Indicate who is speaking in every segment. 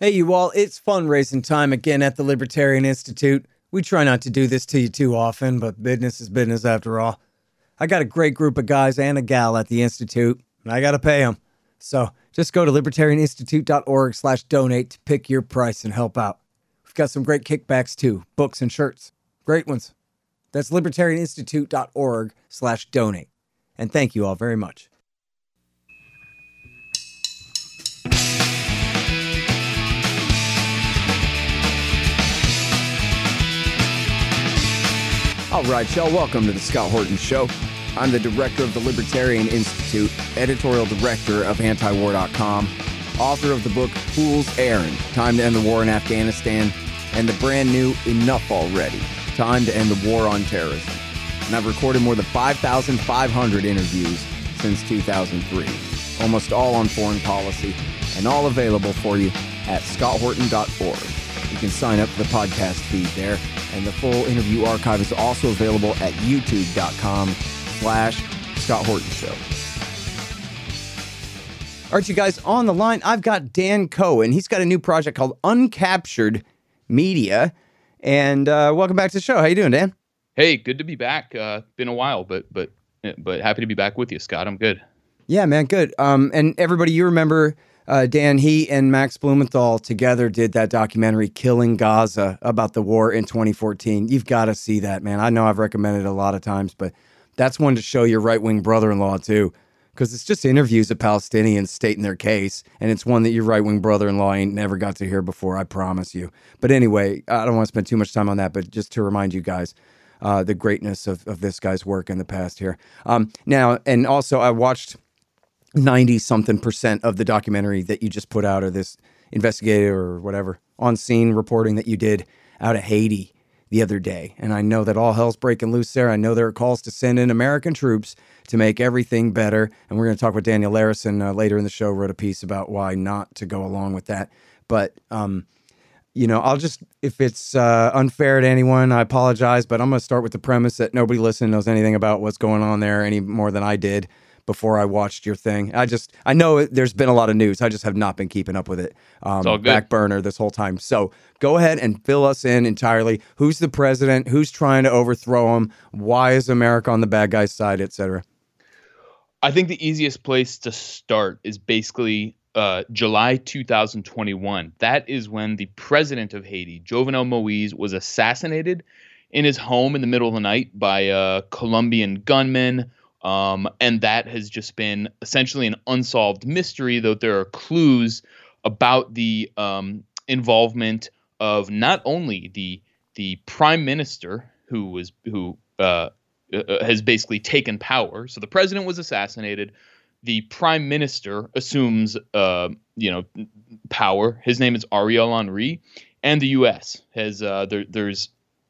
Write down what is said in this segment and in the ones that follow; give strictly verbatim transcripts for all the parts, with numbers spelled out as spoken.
Speaker 1: Hey, you all, it's fundraising time again at the Libertarian Institute. We try not to do this to you too often, but business is business after all. I got a great group of guys and a gal at the Institute, and I got to pay them. So just go to libertarianinstitute.org slash donate to pick your price and help out. We've got some great kickbacks too, books and shirts. Great ones. That's libertarianinstitute.org slash donate. And thank you all very much. All right, y'all, welcome to the Scott Horton Show. I'm the director of the Libertarian Institute, editorial director of anti war dot com, author of the book Fool's Errand, Time to End the War in Afghanistan, and the brand new Enough Already, Time to End the War on Terrorism. And I've recorded more than five thousand five hundred interviews since two thousand three, almost all on foreign policy, and all available for you at scott horton dot org. You can sign up for the podcast feed there, and the full interview archive is also available at youtube.com slash Scott Horton Show. All right, you guys, on the line, I've got Dan Cohen. He's got a new project called Uncaptured Media, and uh, welcome back to the show. How you doing, Dan?
Speaker 2: Hey, good to be back. Uh, been a while, but but but happy to be back with you, Scott. I'm good.
Speaker 1: Yeah, man, good. Um, and everybody, you remember... Uh, Dan, he and Max Blumenthal together did that documentary, Killing Gaza, about the war in twenty fourteen. You've got to see that, man. I know I've recommended it a lot of times, but that's one to show your right-wing brother-in-law, too, because it's just interviews of Palestinians stating their case, and it's one that your right-wing brother-in-law ain't never got to hear before, I promise you. But anyway, I don't want to spend too much time on that, but just to remind you guys, uh, the greatness of, of this guy's work in the past here. Um, now, and also, I watched... ninety something percent of the documentary that you just put out, or this investigative or whatever on scene reporting that you did out of Haiti the other day. And I know that all hell's breaking loose there. I know there are calls to send in American troops to make everything better. And we're going to talk with Daniel Larison uh, later in the show, wrote a piece about why not to go along with that. But, um, you know, I'll just, if it's uh, unfair to anyone, I apologize, but I'm going to start with the premise that nobody listening knows anything about what's going on there any more than I did before I watched your thing. I just, I know there's been a lot of news. I just have not been keeping up with it. Um,
Speaker 2: it's all good.
Speaker 1: Back burner this whole time. So go ahead and fill us in entirely. Who's the president? Who's trying to overthrow him? Why is America on the bad guy's side, et cetera?
Speaker 2: I think the easiest place to start is basically uh, July two thousand twenty-one. That is when the president of Haiti, Jovenel Moise, was assassinated in his home in the middle of the night by a Colombian gunman. Um, and that has just been essentially an unsolved mystery, though there are clues about the um, involvement of not only the the prime minister who was who uh, uh, has basically taken power. So the president was assassinated. The prime minister assumes uh, you know power. His name is Ariel Henry, and the U S has uh, there, there's.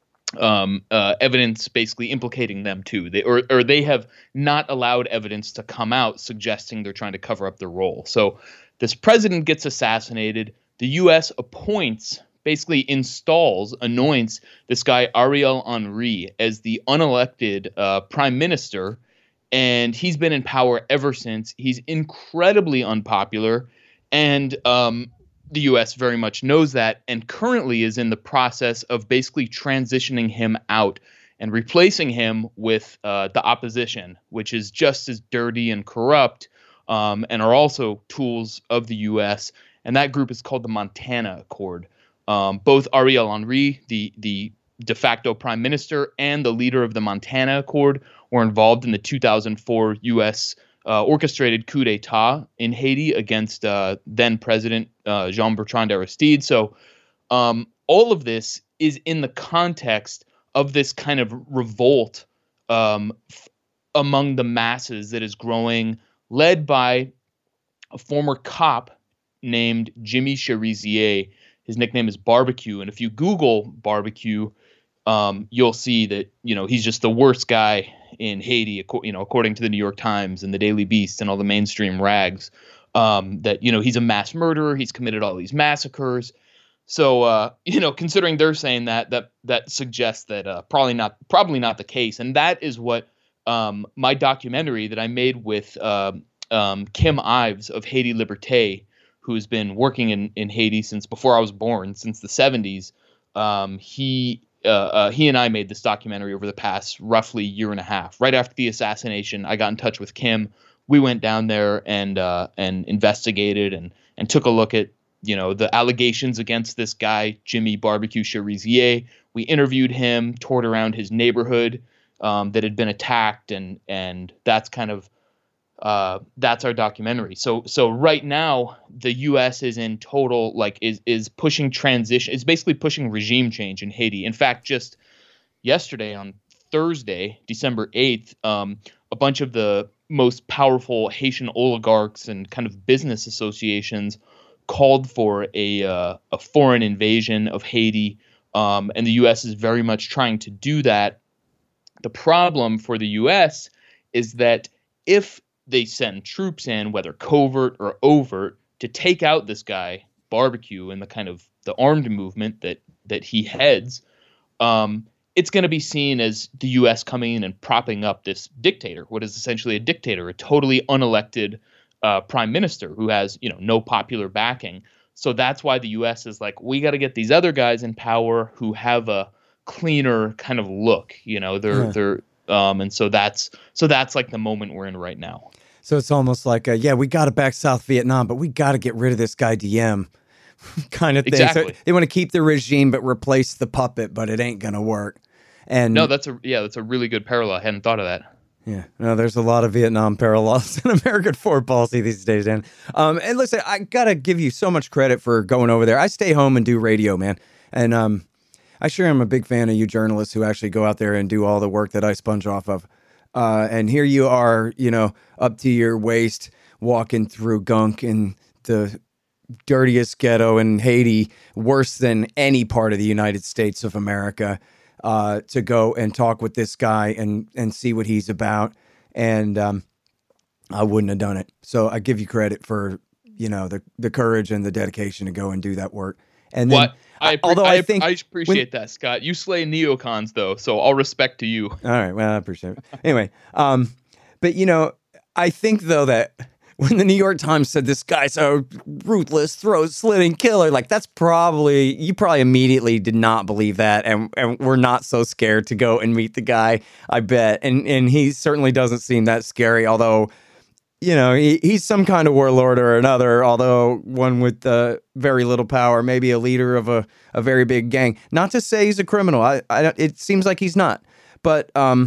Speaker 2: Um, uh, evidence basically implicating them too. They or or they have not allowed evidence to come out suggesting they're trying to cover up their role. So this president gets assassinated. The U S appoints, basically installs, anoints this guy Ariel Henry as the unelected uh, prime minister, and he's been in power ever since. He's incredibly unpopular, and um, the U S very much knows that, and currently is in the process of basically transitioning him out and replacing him with uh, the opposition, which is just as dirty and corrupt, um, and are also tools of the U S. And that group is called the Montana Accord. Um, both Ariel Henry, the the de facto prime minister, and the leader of the Montana Accord were involved in the two thousand four U S Uh, orchestrated coup d'etat in Haiti against uh, then President uh, Jean-Bertrand Aristide. So um, all of this is in the context of this kind of revolt um, f- among the masses that is growing, led by a former cop named Jimmy Cherizier. His nickname is Barbecue. And if you Google Barbecue, um, you'll see that, you know, he's just the worst guy in Haiti, you know, according to the New York Times and the Daily Beast and all the mainstream rags, um, that, you know, he's a mass murderer. He's committed all these massacres. So, uh, you know, considering they're saying that, that, that suggests that uh, probably not, probably not the case. And that is what um, my documentary that I made with uh, um, Kim Ives of Haiti Liberté, who's been working in, in Haiti since before I was born, since the seventies. Um, he uh, uh, he and I made this documentary over the past roughly year and a half. Right after the assassination, I got in touch with Kim. We went down there and uh, and investigated and and took a look at, you know, the allegations against this guy, Jimmy Barbecue Cherizier. We interviewed him, toured around his neighborhood um, that had been attacked, and and that's kind of uh, that's our documentary. So so right now the U S is in total like is is pushing transition. It's basically pushing regime change in Haiti. In fact, just yesterday on Thursday, December eighth, um, a bunch of the most powerful Haitian oligarchs and kind of business associations called for a uh, a foreign invasion of Haiti, um, and the U S is very much trying to do that. The problem for the U S is that if they send troops in, whether covert or overt, to take out this guy Barbecue and the kind of the armed movement that that he heads, um, it's going to be seen as the U S coming in and propping up this dictator, what is essentially a dictator, a totally unelected uh, prime minister who has, you know, no popular backing. So that's why the U S is like, we got to get these other guys in power who have a cleaner kind of look, you know, they're, yeah. they're, um, and so that's, so that's like the moment we're in right now.
Speaker 1: So it's almost like, a, yeah, we got to back South Vietnam, but we got to get rid of this guy Diem kind of thing.
Speaker 2: Exactly.
Speaker 1: So they want to keep the regime, but replace the puppet, but it ain't going to work. And
Speaker 2: no, that's a, yeah, that's a really good parallel. I hadn't thought of that.
Speaker 1: Yeah, no, there's a lot of Vietnam parallels in American foreign policy these days, Dan. Um, and listen, I gotta give you so much credit for going over there. I stay home and do radio, man, and um, I sure am a big fan of you journalists who actually go out there and do all the work that I sponge off of. Uh, and here you are, you know, up to your waist, walking through gunk in the dirtiest ghetto in Haiti, worse than any part of the United States of America. Uh, to go and talk with this guy and and see what he's about, and um, I wouldn't have done it. So I give you credit for, you know, the the courage and the dedication to go and do that work. And then,
Speaker 2: what I,
Speaker 1: although
Speaker 2: I,
Speaker 1: I think
Speaker 2: I appreciate when, that, Scott. You slay neocons though, so all respect to you.
Speaker 1: All right, well, I appreciate it. Anyway, um, but you know, I think though that when the New York Times said this guy's so ruthless, throat-slitting killer, like that's probably, you probably immediately did not believe that, and, and we're not so scared to go and meet the guy, I bet. And and he certainly doesn't seem that scary, although, you know, he, he's some kind of warlord or another, although one with uh, very little power, maybe a leader of a, a very big gang. Not to say he's a criminal. I, I it seems like he's not. But, um,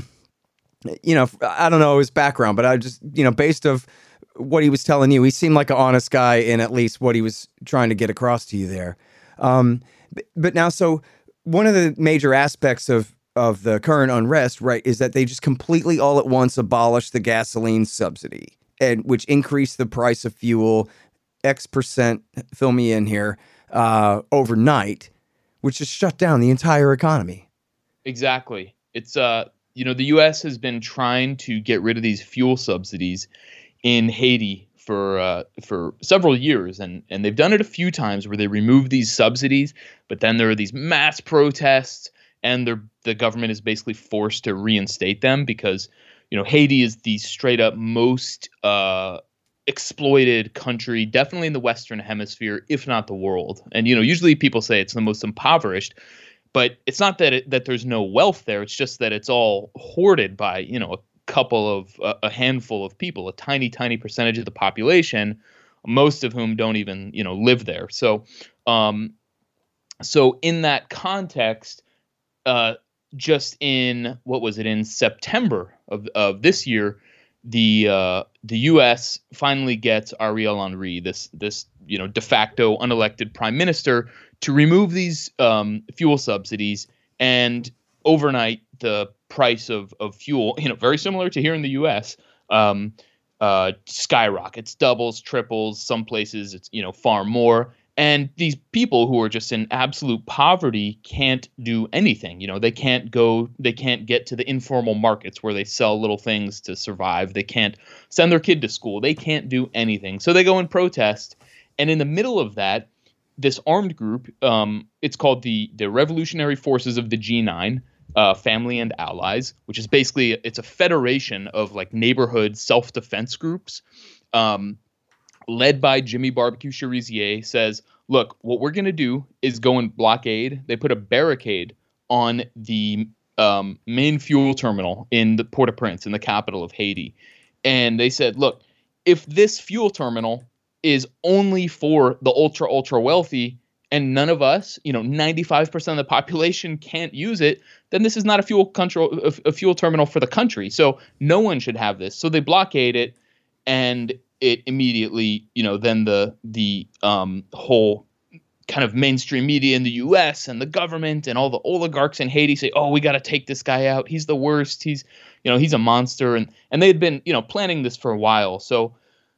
Speaker 1: you know, I don't know his background, but I just, you know, based of what he was telling you, he seemed like an honest guy in at least what he was trying to get across to you there. Um, but, but now, so one of the major aspects of, of the current unrest, right, is that they just completely all at once abolished the gasoline subsidy, and which increased the price of fuel X percent, fill me in here, uh, overnight, which just shut down the entire economy.
Speaker 2: Exactly. It's, uh, you know, the U S has been trying to get rid of these fuel subsidies in Haiti for uh, for several years, and and they've done it a few times where they remove these subsidies, but then there are these mass protests, and the government is basically forced to reinstate them because, you know, Haiti is the straight up most uh, exploited country, definitely in the Western Hemisphere, if not the world. And, you know, usually people say it's the most impoverished, but it's not that it, that there's no wealth there. It's just that it's all hoarded by, you know, a couple of uh, a handful of people, a tiny, tiny percentage of the population, most of whom don't even, you know, live there. So, um, so in that context, uh, just in what was it in September of of this year, the uh, the U S finally gets Ariel Henry, this this you know de facto unelected prime minister, to remove these um, fuel subsidies, and overnight the price of, of fuel, you know, very similar to here in the U S, um, uh, skyrockets, doubles, triples, some places it's, you know, far more. And these people who are just in absolute poverty can't do anything. You know, they can't go, they can't get to the informal markets where they sell little things to survive. They can't send their kid to school. They can't do anything. So they go and protest. And in the middle of that, this armed group, um, it's called the, the Revolutionary Forces of the G nine, Uh, Family and Allies, which is basically, it's a federation of like neighborhood self-defense groups, um, led by Jimmy Barbecue Cherizier, says, look, what we're going to do is go and blockade. They put a barricade on the um, main fuel terminal in the Port-au-Prince, in the capital of Haiti. And they said, look, if this fuel terminal is only for the ultra, ultra wealthy and none of us, you know, ninety-five percent of the population can't use it, then this is not a fuel control, a, a fuel terminal for the country. So no one should have this. So they blockade it, and it immediately, you know, then the the um, whole kind of mainstream media in the U S and the government and all the oligarchs in Haiti say, oh, we got to take this guy out. He's the worst. He's, you know, he's a monster. And and they had been, you know, planning this for a while. So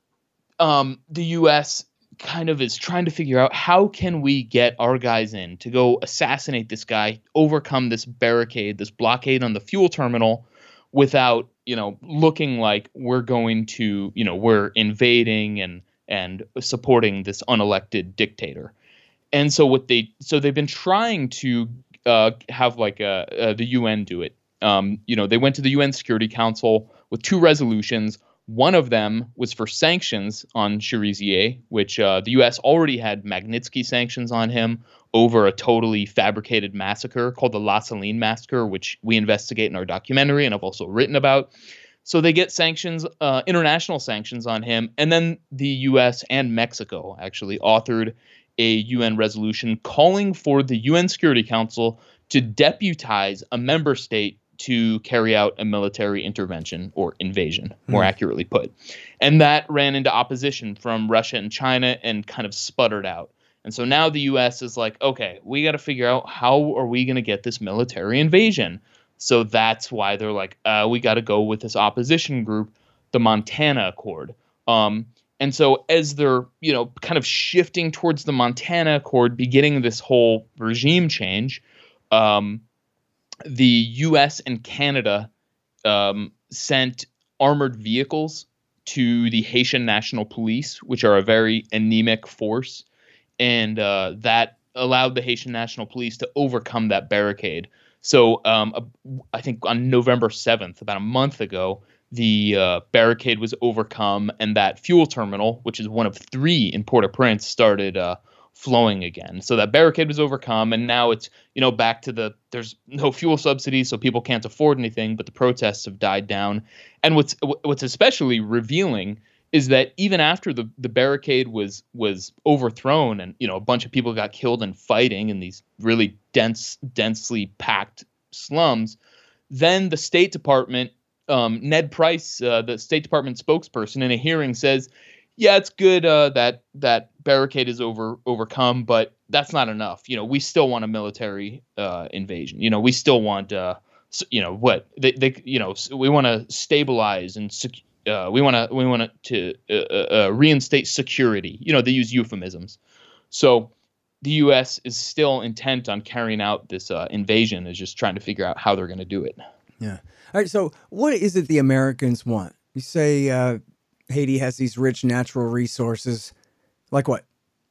Speaker 2: um, the U S kind of is trying to figure out, how can we get our guys in to go assassinate this guy, overcome this barricade, this blockade on the fuel terminal without, you know, looking like we're going to, you know, we're invading and and supporting this unelected dictator. And so what they so they've been trying to uh, have like a, uh, the U N do it. Um, you know, they went to the U N Security Council with two resolutions. One of them was for sanctions on Cherizier, which uh, the U S already had Magnitsky sanctions on him over a totally fabricated massacre called the La Saline Massacre, which we investigate in our documentary and I've also written about. So they get sanctions, uh, international sanctions on him. And then the U S and Mexico actually authored a U N resolution calling for the U N Security Council to deputize a member state to carry out a military intervention or invasion, more mm. accurately put. And that ran into opposition from Russia and China and kind of sputtered out. And so now the U S is like, okay, we got to figure out, how are we going to get this military invasion? So that's why they're like, uh, we got to go with this opposition group, the Montana Accord. Um, and so as they're, you know, kind of shifting towards the Montana Accord, beginning this whole regime change, um, the U S and Canada um, sent armored vehicles to the Haitian National Police, which are a very anemic force. And uh, that allowed the Haitian National Police to overcome that barricade. So um, I think on November seventh, about a month ago, the uh, barricade was overcome, and that fuel terminal, which is one of three in Port-au-Prince, started uh, flowing again. So that barricade was overcome, and now it's, you know, back to the, there's no fuel subsidies, so people can't afford anything, but the protests have died down. And what's what's especially revealing is that even after the, the barricade was was overthrown and, you know, a bunch of people got killed in fighting in these really dense, densely packed slums, then the State Department, um, Ned Price, uh, the State Department spokesperson, in a hearing says, yeah, it's good uh, that that barricade is over overcome, but that's not enough. You know, we still want a military uh, invasion. You know, we still want, uh, you know, what they, they you know, we want to stabilize and sec- uh, we want to we want to uh, uh, reinstate security. You know, they use euphemisms. So the U S is still intent on carrying out this uh, invasion, is just trying to figure out how they're going to do it.
Speaker 1: Yeah. All right. So what is it the Americans want? You say uh, Haiti has these rich natural resources. Like what?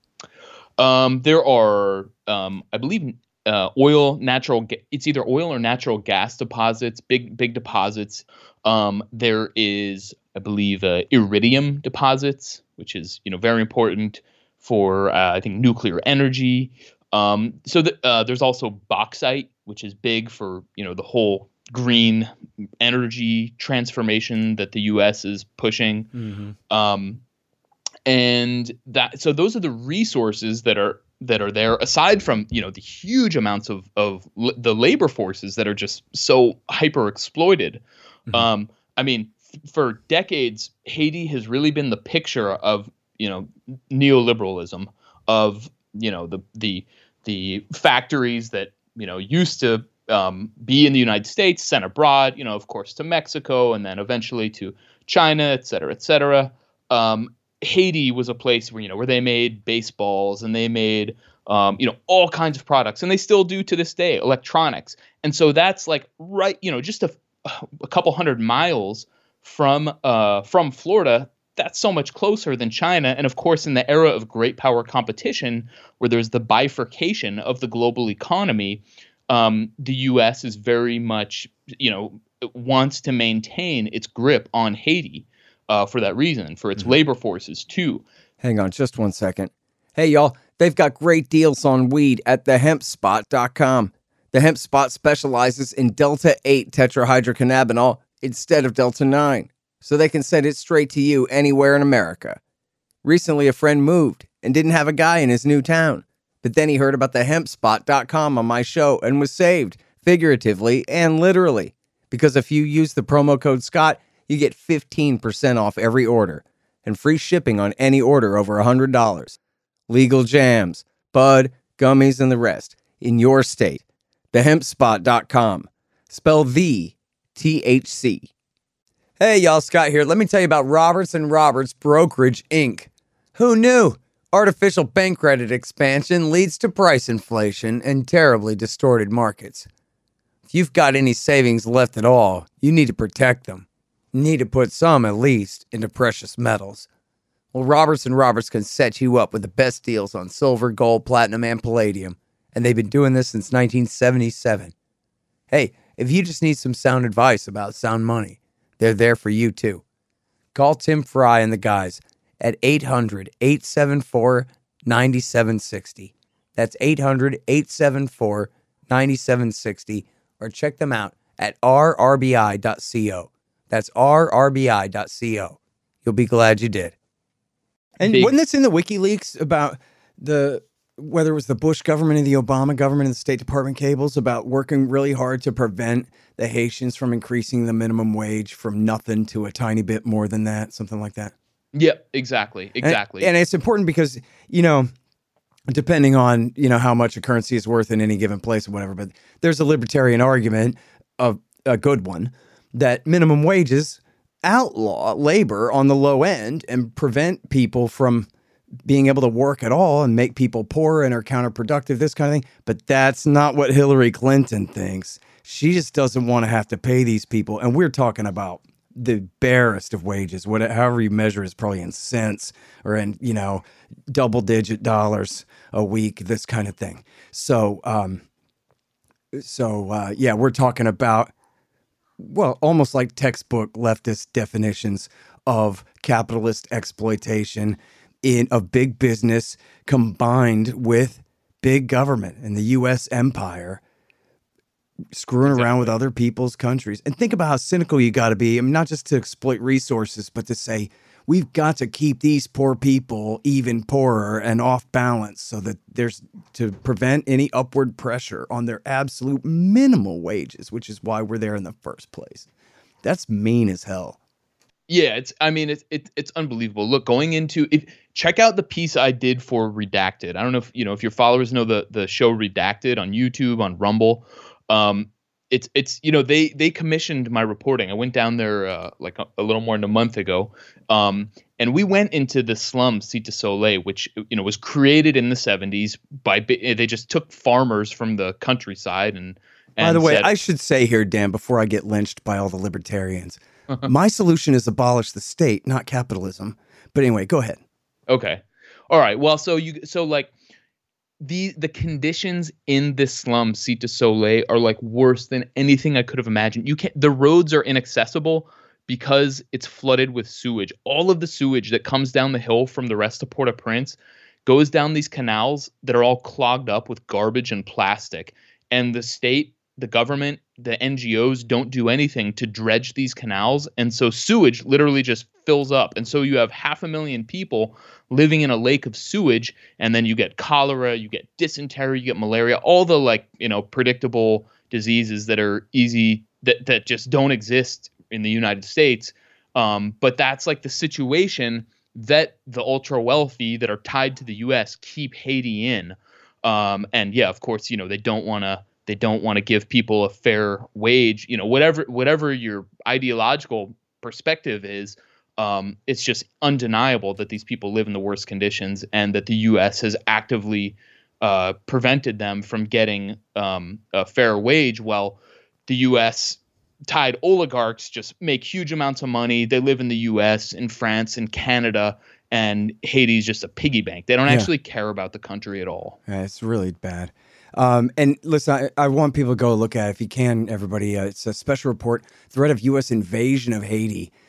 Speaker 2: Um, there are, um, I believe, uh, oil, natural. Ga- it's either oil or natural gas deposits, big, big deposits. Um, there is, I believe, uh, iridium deposits, which is, you know, very important for, uh, I think, nuclear energy. Um, so the, uh, there's also bauxite, which is big for, you know, the whole green energy transformation that the U S is pushing. Mm-hmm. Um, and that, so those are the resources that are, that are there, aside from, you know, the huge amounts of, of l- the labor forces that are just so hyper exploited. Mm-hmm. Um, I mean, f- for decades, Haiti has really been the picture of, you know, neoliberalism, of, you know, the, the, the factories that, you know, used to, Um, be in the United States, sent abroad, you know, of course, to Mexico, and then eventually to China, et cetera, et cetera. Um, Haiti was a place where, you know, where they made baseballs and they made, um, you know, all kinds of products, and they still do to this day, electronics. And so that's like right, you know, just a, a couple hundred miles from uh, from Florida. That's so much closer than China. And of course, in the era of great power competition, where there's the bifurcation of the global economy, Um, the U S is very much, you know, wants to maintain its grip on Haiti uh, for that reason, for its mm-hmm. labor forces too.
Speaker 1: Hang on just one second. Hey, y'all, they've got great deals on weed at the hemp spot dot com. The Hemp Spot specializes in Delta eight tetrahydrocannabinol instead of Delta nine, so they can send it straight to you anywhere in America. Recently, a friend moved and didn't have a guy in his new town, but then he heard about the hemp spot dot com on my show and was saved, figuratively and literally, because if you use the promo code Scott, you get fifteen percent off every order and free shipping on any order over one hundred dollars. Legal jams, bud, gummies, and the rest in your state. the hemp spot dot com. Spell the T H C. Hey, y'all, Scott here. Let me tell you about Roberts and Roberts Brokerage, Incorporated. Who knew? Artificial bank credit expansion leads to price inflation and terribly distorted markets. If you've got any savings left at all, you need to protect them. You need to put some, at least, into precious metals. Well, Roberts and Roberts can set you up with the best deals on silver, gold, platinum, and palladium. And they've been doing this since nineteen seventy-seven. Hey, if you just need some sound advice about sound money, they're there for you too. Call Tim Fry and the guys at eight hundred, eight seven four, nine seven six zero. That's eight hundred, eight seven four, nine seven six zero. Or check them out at r r b i dot co. That's r r b i dot co. You'll be glad you did. And Big. Wasn't this in the WikiLeaks about the... whether it was the Bush government and the Obama government and the State Department cables about working really hard to prevent the Haitians from increasing the minimum wage from nothing to a tiny bit more than that, something like that?
Speaker 2: Yeah, exactly. Exactly.
Speaker 1: And, and it's important because, you know, depending on, you know, how much a currency is worth in any given place or whatever, but there's a libertarian argument, of a good one, that minimum wages outlaw labor on the low end and prevent people from being able to work at all and make people poorer and are counterproductive, this kind of thing. But that's not what Hillary Clinton thinks. She just doesn't want to have to pay these people. And we're talking about the barest of wages, whatever, however you measure is probably in cents or in, you know, double digit dollars a week, this kind of thing. So, um, so, uh, yeah, we're talking about, well, almost like textbook leftist definitions of capitalist exploitation in of big business combined with big government and the U S empire screwing exactly. around with other people's countries. And think about how cynical you got to be. I mean, not just to exploit resources, but to say, we've got to keep these poor people even poorer and off balance so that there's to prevent any upward pressure on their absolute minimal wages, which is why we're there in the first place. That's mean as hell.
Speaker 2: Yeah, it's. I mean, it's it, it's unbelievable. Look, going into if check out the piece I did for Redacted. I don't know if you know if your followers know the the show Redacted on YouTube, on Rumble. Um, it's it's you know they they commissioned my reporting. I went down there uh, like a, a little more than a month ago, um, and we went into the slum Cité Soleil, which you know was created in the seventies by they just took farmers from the countryside and. and
Speaker 1: By the way,
Speaker 2: said,
Speaker 1: I should say here, Dan, before I get lynched by all the libertarians. My solution is abolish the state, not capitalism. But anyway, go ahead.
Speaker 2: Okay. All right. Well, so you so like the the conditions in this slum Cité Soleil are like worse than anything I could have imagined. You can't the roads are inaccessible because it's flooded with sewage. All of the sewage that comes down the hill from the rest of Port-au-Prince goes down these canals that are all clogged up with garbage and plastic. And the state, the government, the N G Os don't do anything to dredge these canals. And so sewage literally just fills up. And so you have half a million people living in a lake of sewage. And then you get cholera, you get dysentery, you get malaria, all the like, you know, predictable diseases that are easy, that, that just don't exist in the United States. Um, but that's like the situation that the ultra wealthy that are tied to the U S keep Haiti in. Um, and yeah, of course, you know, they don't want to They don't want to give people a fair wage, you know, whatever whatever your ideological perspective is. Um, it's just undeniable that these people live in the worst conditions and that the U S has actively uh, prevented them from getting um, a fair wage. While the U S tied oligarchs just make huge amounts of money. They live in the U S, in France, in Canada, and Haiti's just a piggy bank. They don't yeah. actually care about the country at all.
Speaker 1: Yeah, it's really bad. Um, and listen, I, I want people to go look at it if you can, everybody. Uh, it's a special report, threat of U S invasion of Haiti.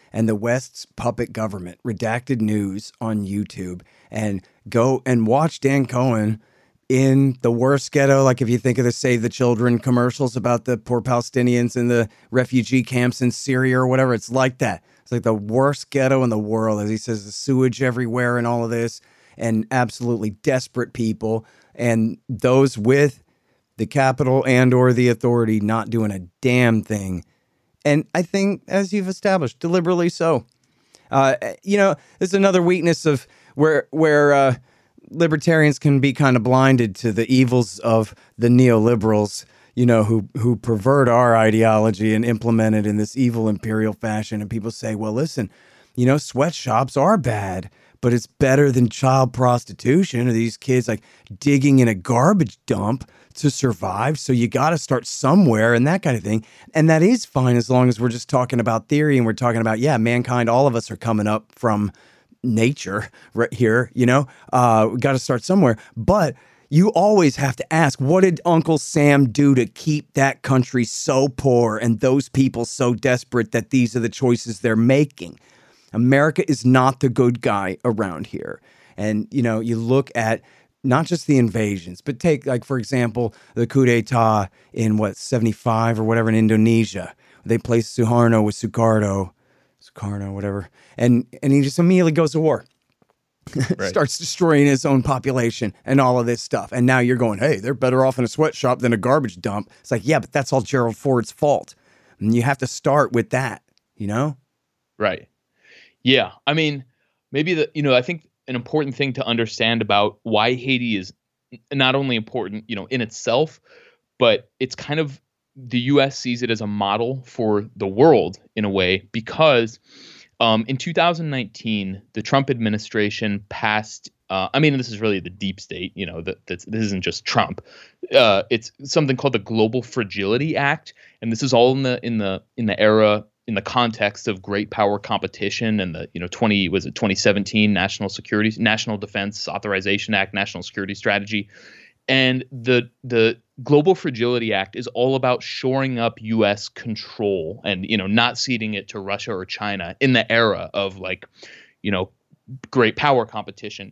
Speaker 1: and the West's puppet government, Redacted News on YouTube, and go and watch Dan Cohen in the worst ghetto. Like if you think of the Save the Children commercials about the poor Palestinians in the refugee camps in Syria or whatever, it's like that. It's like the worst ghetto in the world. As he says, the sewage everywhere and all of this, and absolutely desperate people. And those with the capital and or the authority not doing a damn thing. And I think, as you've established, deliberately so. Uh, you know, there's another weakness of where where uh, libertarians can be kind of blinded to the evils of the neoliberals, you know, who who pervert our ideology and implement it in this evil imperial fashion. And people say, well, listen, you know, sweatshops are bad, but it's better than child prostitution or these kids like digging in a garbage dump to survive. So you got to start somewhere and that kind of thing. And that is fine as long as we're just talking about theory and we're talking about, yeah, mankind, all of us are coming up from nature right here, you know, uh, we got to start somewhere. But you always have to ask, what did Uncle Sam do to keep that country so poor and those people so desperate that these are the choices they're making? America is not the good guy around here. And, you know, you look at not just the invasions, but take, like, for example, the coup d'etat in, what, seventy-five or whatever in Indonesia. They placed Suharno with Sukarno, Sukarno, whatever. And, and he just immediately goes to war. Right. Starts destroying his own population and all of this stuff. And now you're going, hey, they're better off in a sweatshop than a garbage dump. It's like, yeah, but that's all Gerald Ford's fault. And you have to start with that, you know?
Speaker 2: Right. Yeah. I mean, maybe the, you know, I think an important thing to understand about why Haiti is not only important, you know, in itself, but it's kind of the U S sees it as a model for the world in a way, because um, in two thousand nineteen, the Trump administration passed, uh, I mean, this is really the deep state, you know, that this isn't just Trump. Uh, it's something called the Global Fragility Act. And this is all in the, in the, in the era, in the context of great power competition and the, you know, twenty was it twenty seventeen National Security, National Defense Authorization Act, National Security Strategy. And the the Global Fragility Act is all about shoring up U S control and, you know, not ceding it to Russia or China in the era of, like, you know, great power competition.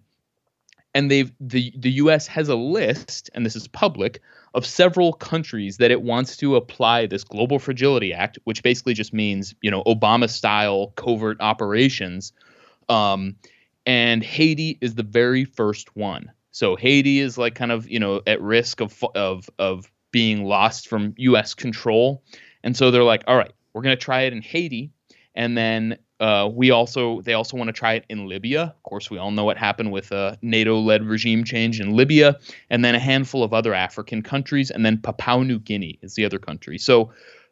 Speaker 2: And they've the the U S has a list, and this is public, of several countries that it wants to apply this Global Fragility Act, which basically just means, you know, Obama-style covert operations. Um, and Haiti is the very first one. So Haiti is like kind of, you know, at risk of of of being lost from U S control. And so they're like, all right, we're going to try it in Haiti. And then uh, we also they also want to try it in Libya. Of course, we all know what happened with a NATO-led regime change in Libya, and then a handful of other African countries, and then Papua New Guinea is the other country. So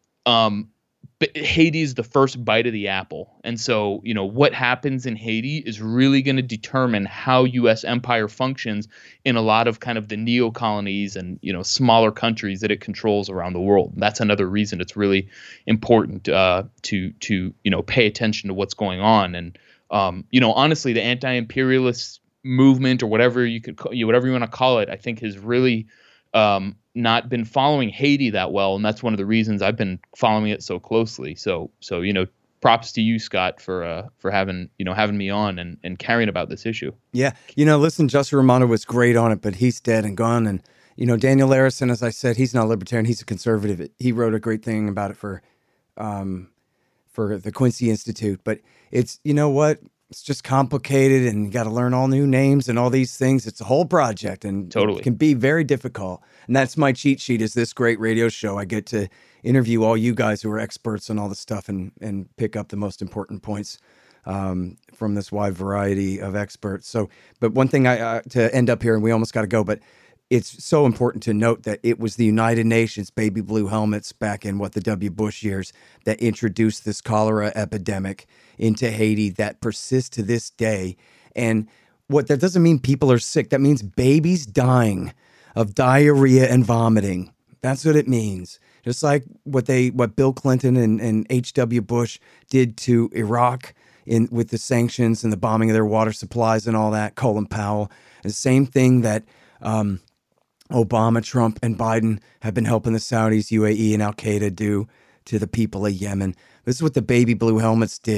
Speaker 2: um, Haiti is the first bite of the apple. And so, you know, what happens in Haiti is really going to determine how U S empire functions in a lot of kind of the neo-colonies and, you know, smaller countries that it controls around the world. And that's another reason it's really important uh, to, to, you know, pay attention to what's going on. And, um, you know, honestly, the anti-imperialist movement, or whatever you could, you whatever you want to call it, I think has really um, not been following Haiti that well. And that's one of the reasons I've been following it so closely. So, so, you know, props to you, Scott, for, uh, for having, you know, having me on and, and caring about this issue.
Speaker 1: Yeah. You know, listen, Justin Romano was great on it, but he's dead and gone. And, you know, Daniel Larison, as I said, he's not a libertarian. He's a conservative. He wrote a great thing about it for, um, for the Quincy Institute, but it's, you know what? It's just complicated, and you got to learn all new names and all these things. It's a whole project, and
Speaker 2: totally.
Speaker 1: It can be very difficult. And that's my cheat sheet, is this great radio show. I get to interview all you guys who are experts on all the stuff and, and pick up the most important points um, from this wide variety of experts. So, but one thing I, uh, to end up here, and we almost got to go, but it's so important to note that it was the United Nations baby blue helmets back in what the W. Bush years that introduced this cholera epidemic into Haiti that persists to this day. And what that doesn't mean people are sick. That means babies dying of diarrhea and vomiting. That's what it means. Just like what they, what Bill Clinton and, and H W. Bush did to Iraq in with the sanctions and the bombing of their water supplies and all that. Colin Powell. And the same thing that um, Obama, Trump, and Biden have been helping the Saudis, U A E, and Al-Qaeda do to the people of Yemen. This is what the baby blue helmets did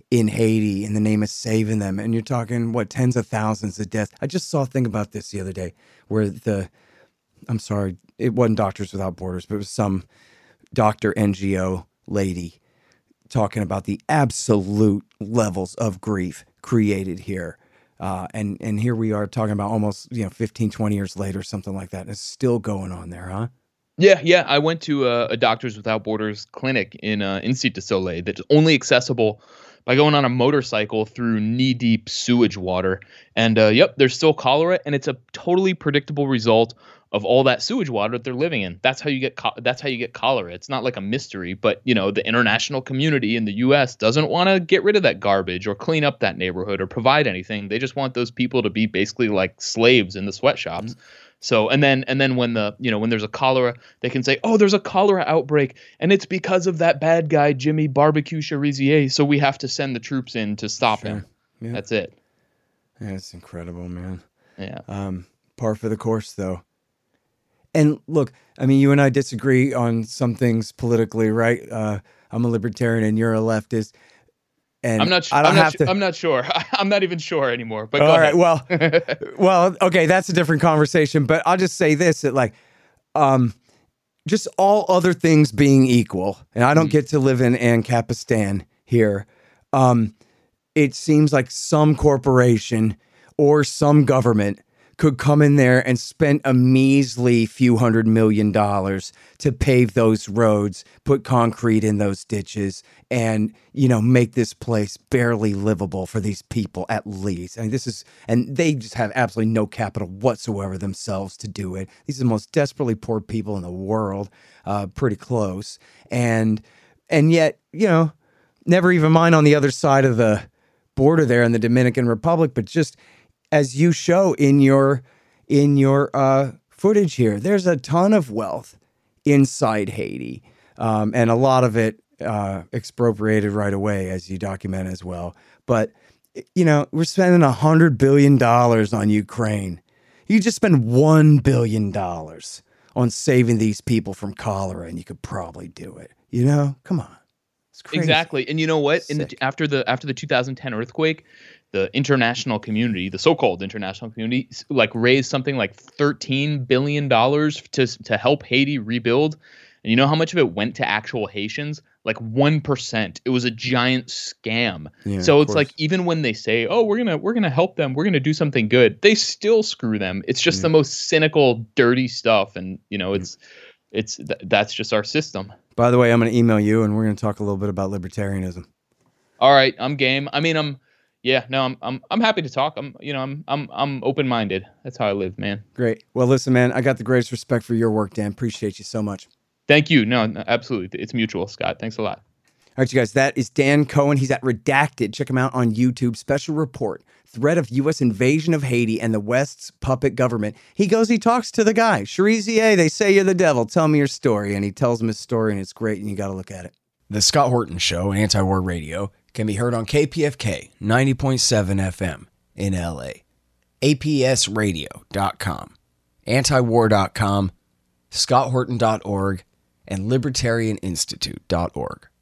Speaker 1: in Haiti in the name of saving them. And you're talking, what, tens of thousands of deaths. I just saw a thing about this the other day where the, I'm sorry, it wasn't Doctors Without Borders, but it was some doctor N G O lady talking about the absolute levels of grief created here. Uh, and, and here we are talking about almost, you know, fifteen, twenty years later, something like that. And it's still going on there, huh?
Speaker 2: Yeah, yeah. I went to a, a Doctors Without Borders clinic in uh, in Cité Soleil that's only accessible by going on a motorcycle through knee-deep sewage water. And uh, yep, there's still cholera, and it's a totally predictable result of all that sewage water that they're living in. That's how you get cho- that's how you get cholera. It's not like a mystery, but you know, the international community in the U S doesn't want to get rid of that garbage or clean up that neighborhood or provide anything. They just want those people to be basically like slaves in the sweatshops. Mm-hmm. So and then and then when the you know when there's a cholera, they can say, oh, there's a cholera outbreak, and it's because of that bad guy Jimmy Barbecue Cherizier. So we have to send the troops in to stop
Speaker 1: Sure.
Speaker 2: him.
Speaker 1: Yeah.
Speaker 2: That's it.
Speaker 1: Yeah, it's incredible, man.
Speaker 2: Yeah.
Speaker 1: Um, par for the course, though. And look, I mean, you and I disagree on some things politically, right? Uh, I'm a libertarian and you're a leftist. And
Speaker 2: I'm not. Sh-
Speaker 1: I don't
Speaker 2: I'm not
Speaker 1: have
Speaker 2: sh-
Speaker 1: to.
Speaker 2: I'm not sure. I'm not even sure anymore. But go
Speaker 1: All
Speaker 2: ahead.
Speaker 1: right. Well, well, okay, that's a different conversation. But I'll just say this: that like, um, just all other things being equal, and I don't mm. get to live in Ancapistan here. Um, it seems like some corporation or some government could come in there and spend a measly few hundred million dollars to pave those roads, put concrete in those ditches, and, you know, make this place barely livable for these people at least. I mean, this is, and they just have absolutely no capital whatsoever themselves to do it. These are the most desperately poor people in the world, uh, pretty close. And, and yet, you know, never even mind on the other side of the border there in the Dominican Republic, but just, as you show in your in your uh, footage here, there's a ton of wealth inside Haiti, um, and a lot of it uh, expropriated right away, as you document as well. But, you know, we're spending one hundred billion dollars on Ukraine. You just spend one billion dollars on saving these people from cholera, and you could probably do it. You know? Come on. It's crazy.
Speaker 2: Exactly. And you know what? In the, after the after the two thousand ten earthquake, the international community, the so-called international community, like raised something like thirteen billion dollars to to help Haiti rebuild. And you know how much of it went to actual Haitians? Like one percent. It was a giant scam. Yeah, so it's like, even when they say, oh, we're going to we're going to help them, we're going to do something good, they still screw them. It's just yeah. the most cynical, dirty stuff. And, you know, it's yeah. it's th- that's just our system.
Speaker 1: By the way, I'm going to email you and we're going to talk a little bit about libertarianism.
Speaker 2: All right, I'm game. I mean, I'm Yeah, no, I'm I'm I'm happy to talk. I'm you know I'm I'm I'm open-minded. That's how I live, man.
Speaker 1: Great. Well, listen, man, I got the greatest respect for your work, Dan. Appreciate you so much.
Speaker 2: Thank you. No, no, absolutely. It's mutual, Scott. Thanks a lot.
Speaker 1: All right, you guys, that is Dan Cohen. He's at Redacted. Check him out on YouTube. Special report, threat of U S invasion of Haiti and the West's puppet government. He goes, he talks to the guy. Cherizier, they say you're the devil. Tell me your story. And he tells him his story, and it's great, and you got to look at it.
Speaker 3: The Scott Horton Show, Anti-War Radio, can be heard on K P F K ninety point seven F M in L A, A P S radio dot com, antiwar dot com, scott horton dot org, and libertarian institute dot org.